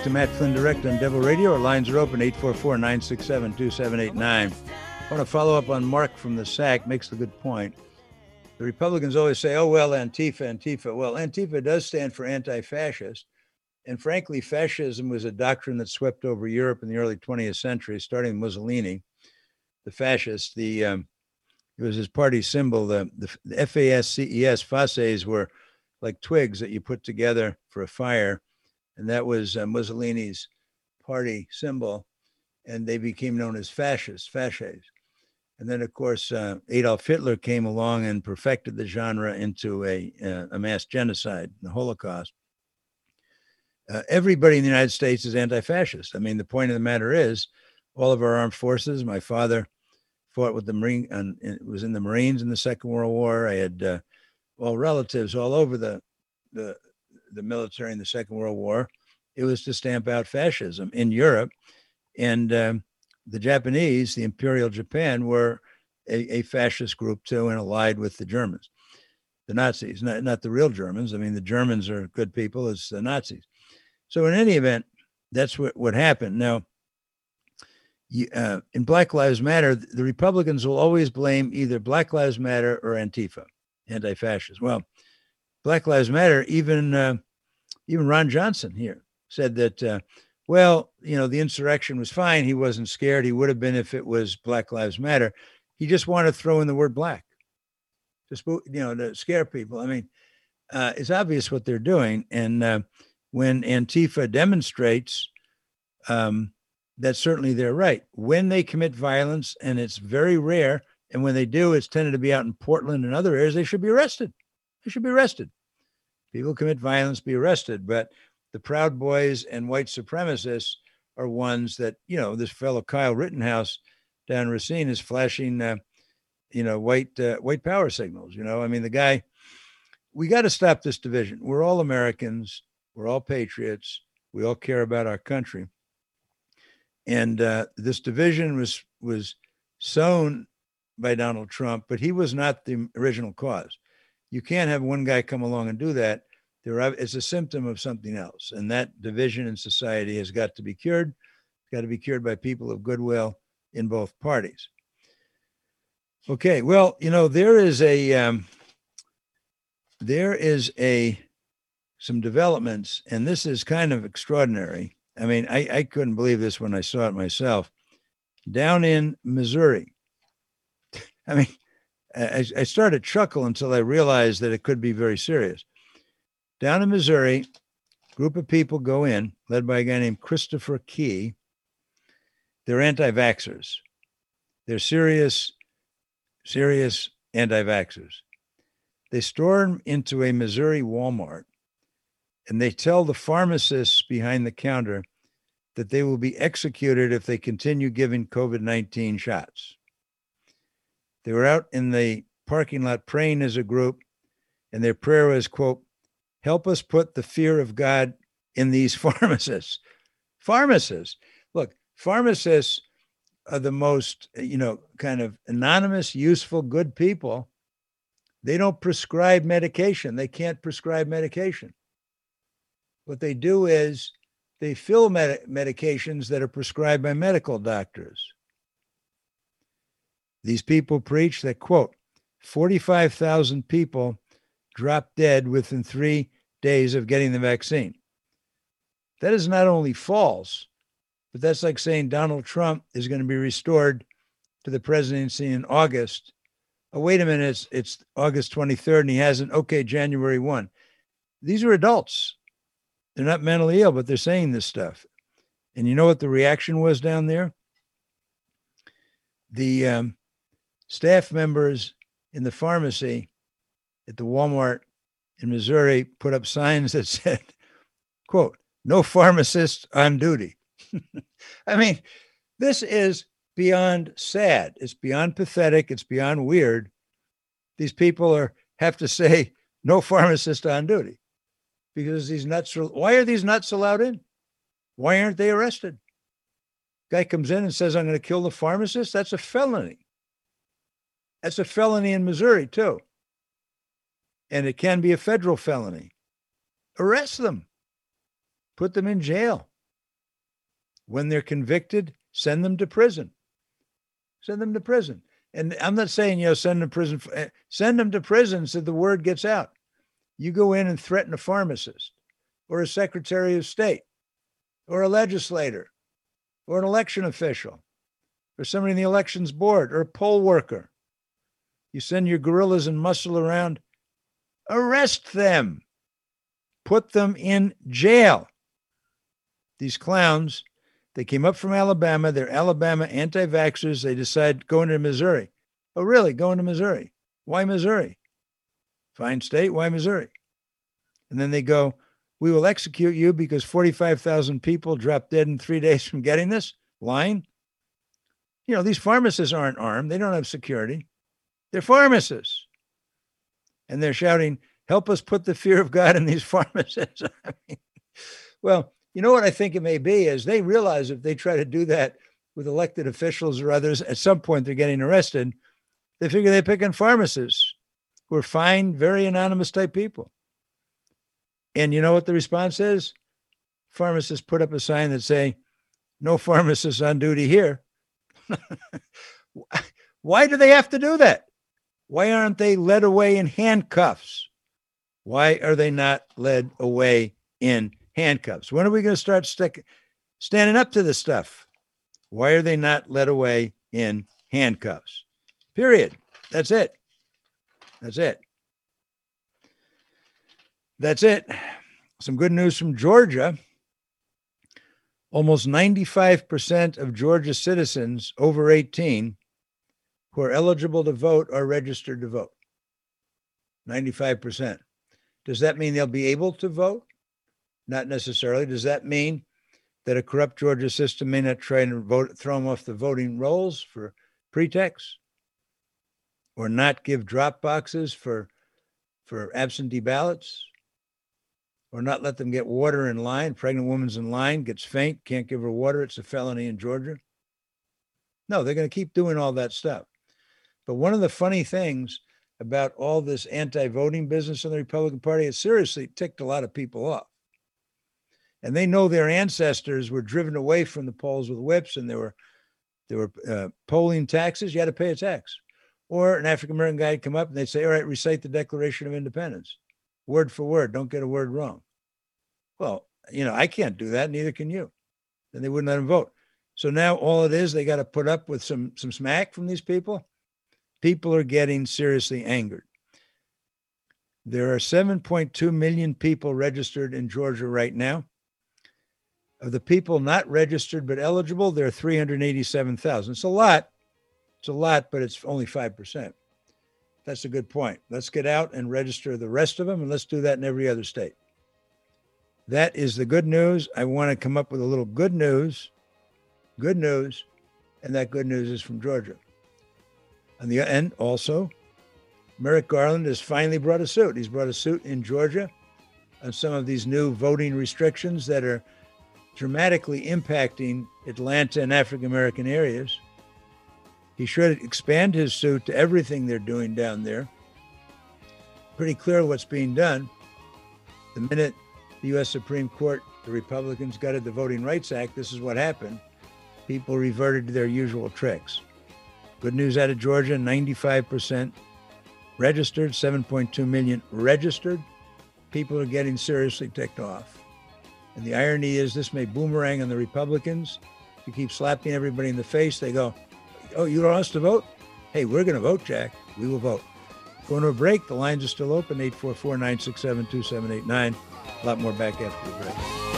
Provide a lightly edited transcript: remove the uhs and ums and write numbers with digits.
to Matt Flynn Direct on Devil Radio. Our lines are open, 844-967-2789. I want to follow up on Mark from the SAC, makes a good point. The Republicans always say, oh, well, Antifa. Well, Antifa does stand for anti-fascist. And frankly, fascism was a doctrine that swept over Europe in the early 20th century, starting with Mussolini, the fascist. It was his party symbol. The FASCES, fasces were like twigs that you put together for a fire. And that was Mussolini's party symbol. And they became known as fascists. And then, of course, Adolf Hitler came along and perfected the genre into a mass genocide, the Holocaust. Everybody in the United States is anti-fascist. I mean, the point of the matter is, all of our armed forces, my father fought with the Marine, and was in the Marines in the Second World War. I had relatives all over the military in the Second World War. It was to stamp out fascism in Europe. And the Japanese, the Imperial Japan, were a fascist group too, and allied with the Germans, the Nazis, not the real Germans. I mean, the Germans are good people, it's the Nazis. So in any event, that's what happened. Now, in Black Lives Matter, the Republicans will always blame either Black Lives Matter or Antifa, anti-fascist. Well, Black Lives Matter, even Ron Johnson here said that, the insurrection was fine. He wasn't scared. He would have been if it was Black Lives Matter. He just wanted to throw in the word black, just, to scare people. I mean, it's obvious what they're doing. And when Antifa demonstrates, that's certainly their right. When they commit violence, and it's very rare, and when they do, it's tended to be out in Portland and other areas, they should be arrested. People commit violence, be arrested. But the Proud Boys and white supremacists are ones that, this fellow Kyle Rittenhouse down Racine is flashing, white power signals. I mean, the guy, we got to stop this division. We're all Americans. We're all patriots. We all care about our country. And this division was sown by Donald Trump, but he was not the original cause. You can't have one guy come along and do that. It's a symptom of something else. And that division in society has got to be cured. It's got to be cured by people of goodwill in both parties. Okay, well, there is some developments, and this is kind of extraordinary. I mean, I couldn't believe this when I saw it myself. Down in Missouri, I mean, I started to chuckle until I realized that it could be very serious. Down in Missouri, a group of people go in, led by a guy named Christopher Key. They're anti-vaxxers. They're serious anti-vaxxers. They storm into a Missouri Walmart, and they tell the pharmacists behind the counter that they will be executed if they continue giving COVID-19 shots. They were out in the parking lot praying as a group, and their prayer was, quote, help us put the fear of God in these pharmacists. Pharmacists. Look, pharmacists are the most, kind of anonymous, useful, good people. They don't prescribe medication. They can't prescribe medication. What they do is they fill medications that are prescribed by medical doctors. These people preach that, quote, 45,000 people dropped dead within 3 days of getting the vaccine. That is not only false, but that's like saying Donald Trump is going to be restored to the presidency in August. Oh, wait a minute, it's August 23rd and he hasn't. Okay, January 1. These are adults. They're not mentally ill, but they're saying this stuff. And you know what the reaction was down there? The staff members in the pharmacy at the Walmart in Missouri put up signs that said, quote, no pharmacist on duty. I mean, this is beyond sad. It's beyond pathetic. It's beyond weird. These people have to say no pharmacist on duty because these nuts why are these nuts allowed in? Why aren't they arrested? Guy comes in and says, I'm going to kill the pharmacist. That's a felony. That's a felony in Missouri too. And it can be a federal felony. Arrest them. Put them in jail. When they're convicted, send them to prison. Send them to prison. And I'm not saying, send them to prison. Send them to prison so the word gets out. You go in and threaten a pharmacist or a secretary of state or a legislator or an election official or somebody in the elections board or a poll worker. You send your guerrillas and muscle around. Arrest them. Put them in jail. These clowns, they came up from Alabama. They're Alabama anti-vaxxers. They decide going to Missouri. Oh, really? Going to Missouri? Why Missouri? Fine state. Why Missouri? And then they go, we will execute you because 45,000 people dropped dead in 3 days from getting this. Lying. These pharmacists aren't armed. They don't have security. They're pharmacists. And they're shouting, help us put the fear of God in these pharmacists. Well, you know what I think it may be is they realize if they try to do that with elected officials or others, at some point they're getting arrested. They figure they're picking pharmacists who are fine, very anonymous type people. And you know what the response is? Pharmacists put up a sign that say, no pharmacists on duty here. Why do they have to do that? Why aren't they led away in handcuffs? Why are they not led away in handcuffs? When are we going to start standing up to this stuff? Why are they not led away in handcuffs? Period. That's it. That's it. That's it. Some good news from Georgia. Almost 95% of Georgia citizens over 18 who are eligible to vote are registered to vote. 95%. Does that mean they'll be able to vote? Not necessarily. Does that mean that a corrupt Georgia system may not try and throw them off the voting rolls for pretext? Or not give drop boxes for absentee ballots? Or not let them get water in line? Pregnant woman's in line, gets faint, can't give her water. It's a felony in Georgia. No, they're going to keep doing all that stuff. But one of the funny things about all this anti-voting business in the Republican Party, it seriously ticked a lot of people off. And they know their ancestors were driven away from the polls with whips, and there were polling taxes. You had to pay a tax. Or an African-American guy would come up and they'd say, all right, recite the Declaration of Independence, word for word. Don't get a word wrong. Well, I can't do that. Neither can you. Then they wouldn't let him vote. So now all it is, they got to put up with some smack from these people. People are getting seriously angered. There are 7.2 million people registered in Georgia right now. Of the people not registered but eligible, there are 387,000. It's a lot. It's a lot, but it's only 5%. That's a good point. Let's get out and register the rest of them, and let's do that in every other state. That is the good news. I want to come up with a little good news, and that good news is from Georgia. On the end, also, Merrick Garland has finally brought a suit. He's brought a suit in Georgia on some of these new voting restrictions that are dramatically impacting Atlanta and African-American areas. He should expand his suit to everything they're doing down there. Pretty clear what's being done. The minute the U.S. Supreme Court, the Republicans gutted the Voting Rights Act, this is what happened. People reverted to their usual tricks. Good news out of Georgia, 95% registered, 7.2 million registered. People are getting seriously ticked off. And the irony is this may boomerang on the Republicans. If you keep slapping everybody in the face, they go, oh, you don't want us to vote? Hey, we're going to vote, Jack. We will vote. Going to a break. The lines are still open, 844-967-2789. A lot more back after the break.